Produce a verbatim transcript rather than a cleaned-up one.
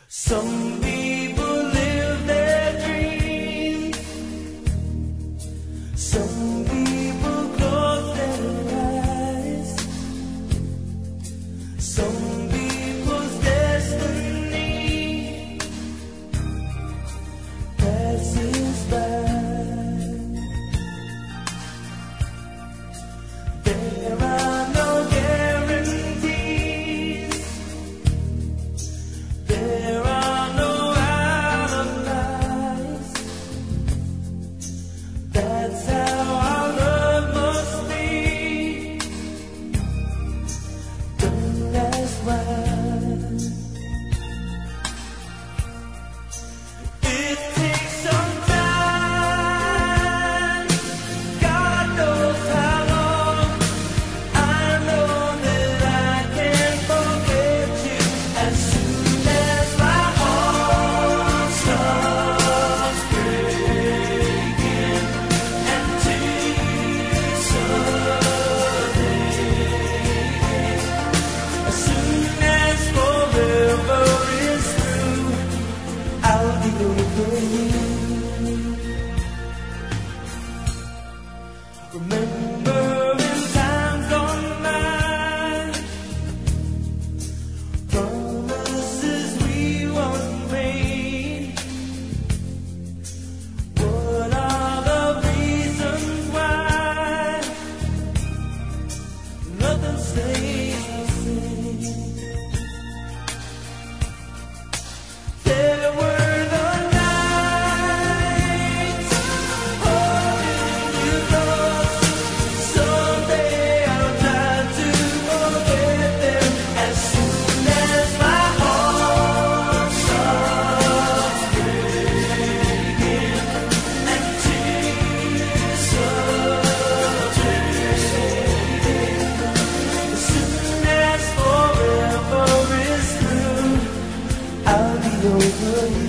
Some people live their dreams. Some people close their eyes. Some people's destiny passes by. There are no guarantees. There are no alibis. That's how our love must be. Don't ask why. It takes some time. God knows how long. I know that I can forget you as soon as my heart starts breaking and tears start raining. As soon as forever is through, I'll be over you. Remember in times gone by, promises we once made. What are the reasons why nothing stays the same? There were the nights holding you close. Someday I'll try to forget them as soon as my heart starts breaking and tears start raining. As soon as forever is through, I'll be over you.